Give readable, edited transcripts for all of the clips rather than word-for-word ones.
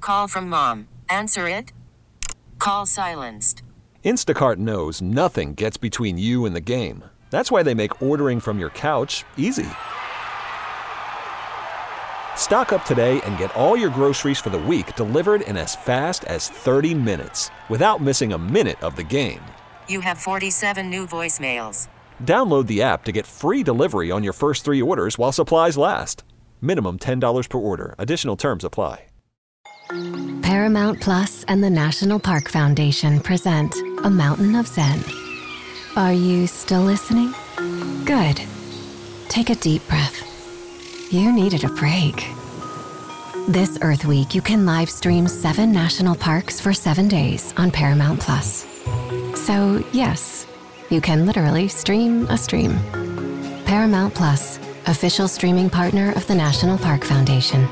Call from mom. Answer it. Call silenced. Instacart knows nothing gets between you and the game. That's why they make ordering from your couch easy. Stock up today and get all your groceries for the week delivered in as fast as 30 minutes without missing a minute of the game. You have 47 new voicemails. Download the app to get free delivery on your first 3 orders while supplies last. Minimum $10 per order. Additional terms apply. Paramount Plus and the National Park Foundation present A Mountain of Zen. Are you still listening? Good. Take a deep breath. You needed a break. This Earth Week, you can live stream 7 national parks for 7 days on Paramount Plus. So, yes, you can literally stream a stream. Paramount Plus, official streaming partner of the National Park Foundation.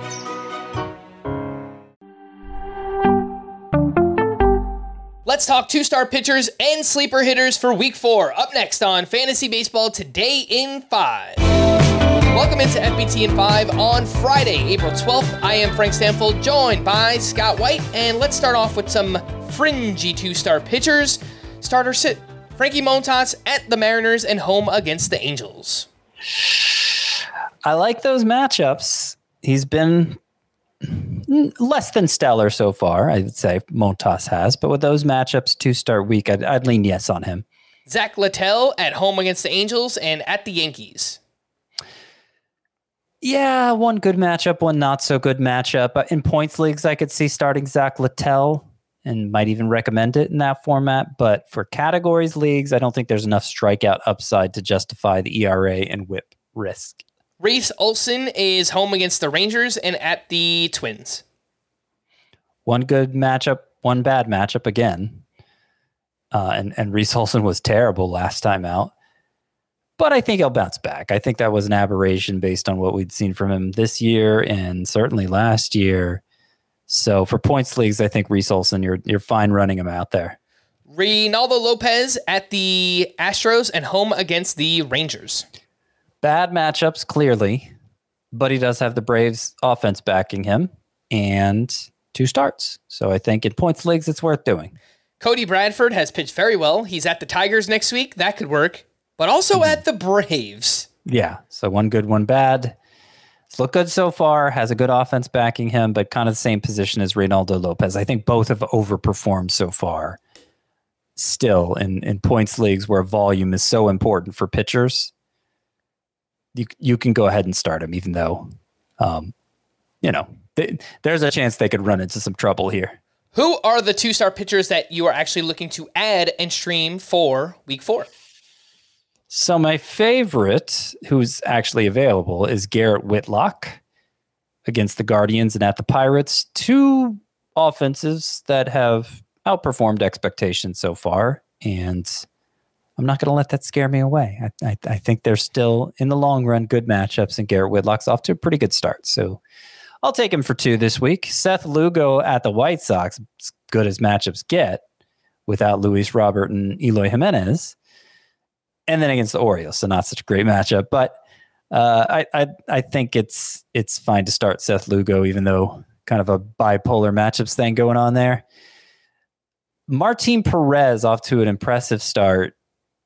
Let's talk 2-star pitchers and sleeper hitters for Week 4. Up next on Fantasy Baseball Today in 5. Welcome into FBT in 5 on Friday, April 12th. I am Frank Stanfield, joined by Scott White, and let's start off with some fringy 2-star pitchers. Starter sit, Frankie Montas at the Mariners and home against the Angels. I like those matchups. He's been less than stellar so far, I would say Montas has, but with those matchups, 2-star week, I'd lean yes on him. Zach Littell at home against the Angels and at the Yankees. Yeah, one good matchup, one not so good matchup. In points leagues, I could see starting Zach Littell and might even recommend it in that format. But for categories leagues, I don't think there's enough strikeout upside to justify the ERA and whip risk. Reese Olson is home against the Rangers and at the Twins. One good matchup, one bad matchup again. And Reese Olson was terrible last time out. But I think he'll bounce back. I think that was an aberration based on what we'd seen from him this year and certainly last year. So for points leagues, I think Reese Olson, you're fine running him out there. Reynaldo Lopez at the Astros and home against the Rangers. Bad matchups, clearly, but he does have the Braves offense backing him and 2 starts. So I think in points leagues, it's worth doing. Cody Bradford has pitched very well. He's at the Tigers next week. That could work. But also at the Braves. Yeah, so one good, one bad. It's looked good so far, has a good offense backing him, but kind of the same position as Reynaldo Lopez. I think both have overperformed so far. Still, in points leagues where volume is so important for pitchers, you can go ahead and start him, even though, there's a chance they could run into some trouble here. Who are the 2-star pitchers that you are actually looking to add and stream for Week 4? So my favorite, who's actually available, is Garrett Whitlock against the Guardians and at the Pirates. 2 offenses that have outperformed expectations so far, and I'm not going to let that scare me away. I think they're still, in the long run, good matchups, and Garrett Whitlock's off to a pretty good start. So I'll take him for 2 this week. Seth Lugo at the White Sox, as good as matchups get, without Luis Robert and Eloy Jimenez. And then against the Orioles, so not such a great matchup. But I think it's fine to start Seth Lugo, even though kind of a bipolar matchups thing going on there. Martin Perez off to an impressive start.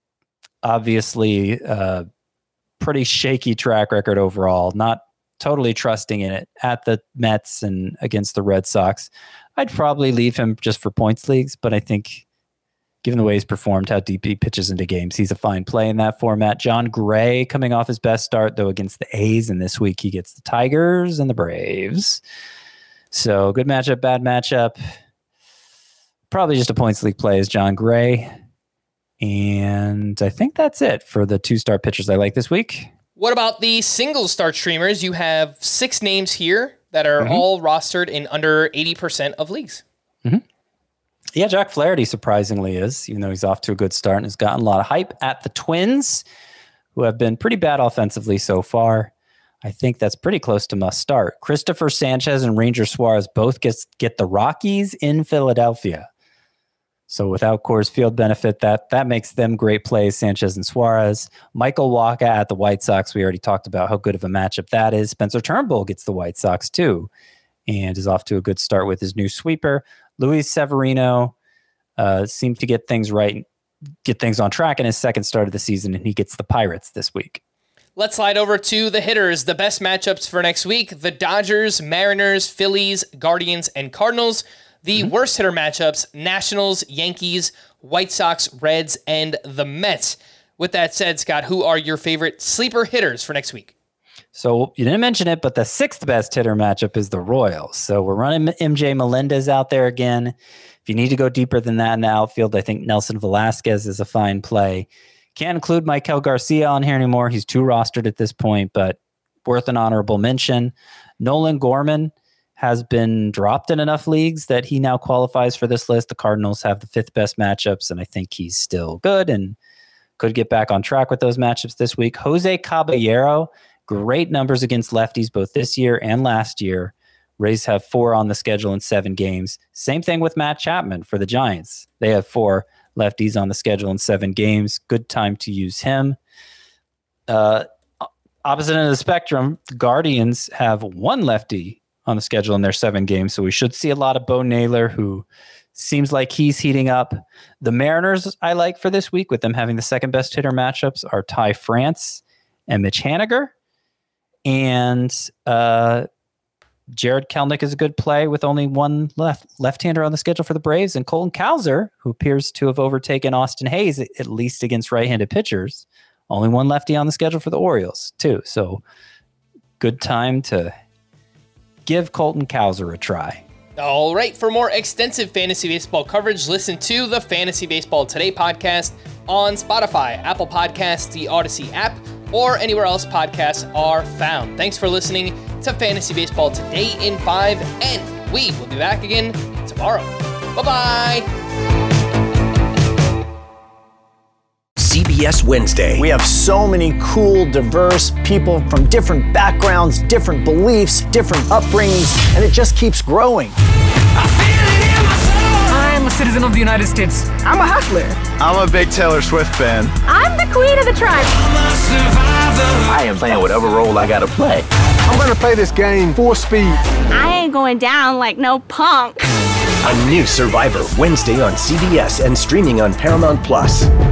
Obviously, pretty shaky track record overall. Not totally trusting in it at the Mets and against the Red Sox. I'd probably leave him just for points leagues, but I think given the way he's performed, how deep he pitches into games, he's a fine play in that format. John Gray coming off his best start, though, against the A's, and this week he gets the Tigers and the Braves. So good matchup, bad matchup. Probably just a points league play is John Gray. And I think that's it for the 2-star pitchers I like this week. What about the single start streamers? You have 6 names here that are all rostered in under 80% of leagues. Mm-hmm. Yeah, Jack Flaherty surprisingly is, even though he's off to a good start and has gotten a lot of hype at the Twins, who have been pretty bad offensively so far. I think that's pretty close to must start. Christopher Sanchez and Ranger Suarez both get the Rockies in Philadelphia. So without Coors Field benefit, that makes them great plays, Sanchez and Suarez. Michael Wacha at the White Sox, we already talked about how good of a matchup that is. Spencer Turnbull gets the White Sox too. and is off to a good start with his new sweeper. Luis Severino seemed to get things right, get things on track in his second start of the season, and he gets the Pirates this week. Let's slide over to the hitters. The best matchups for next week: the Dodgers, Mariners, Phillies, Guardians, and Cardinals. The worst hitter matchups: Nationals, Yankees, White Sox, Reds, and the Mets. With that said, Scott, who are your favorite sleeper hitters for next week? So you didn't mention it, but the sixth best hitter matchup is the Royals. So we're running MJ Melendez out there again. If you need to go deeper than that in the outfield, I think Nelson Velasquez is a fine play. Can't include Maikel Garcia on here anymore. He's too rostered at this point, but worth an honorable mention. Nolan Gorman has been dropped in enough leagues that he now qualifies for this list. The Cardinals have the fifth best matchups, and I think he's still good and could get back on track with those matchups this week. Jose Caballero, great numbers against lefties both this year and last year. Rays have 4 on the schedule in 7 games. Same thing with Matt Chapman for the Giants. They have 4 lefties on the schedule in 7 games. Good time to use him. Opposite end of the spectrum, the Guardians have 1 lefty on the schedule in their 7 games, so we should see a lot of Bo Naylor, who seems like he's heating up. The Mariners I like for this week, with them having the second best hitter matchups, are Ty France and Mitch Haniger. And Jared Kelenic is a good play with only 1 left-hander on the schedule for the Braves. And Colton Cowser, who appears to have overtaken Austin Hayes, at least against right-handed pitchers. Only 1 lefty on the schedule for the Orioles, too. So good time to give Colton Cowser a try. All right, for more extensive fantasy baseball coverage, listen to the Fantasy Baseball Today podcast on Spotify, Apple Podcasts, the Odyssey app, or anywhere else podcasts are found. Thanks for listening to Fantasy Baseball Today in 5, and we will be back again tomorrow. Bye-bye. CBS Wednesday. We have so many cool, diverse people from different backgrounds, different beliefs, different upbringings, and it just keeps growing. I'm a citizen of the United States. I'm a hustler. I'm a big Taylor Swift fan. I'm the queen of the tribe. I am playing whatever role I gotta play. I'm gonna play this game full speed. I ain't going down like no punk. A new Survivor Wednesday on CBS and streaming on Paramount Plus.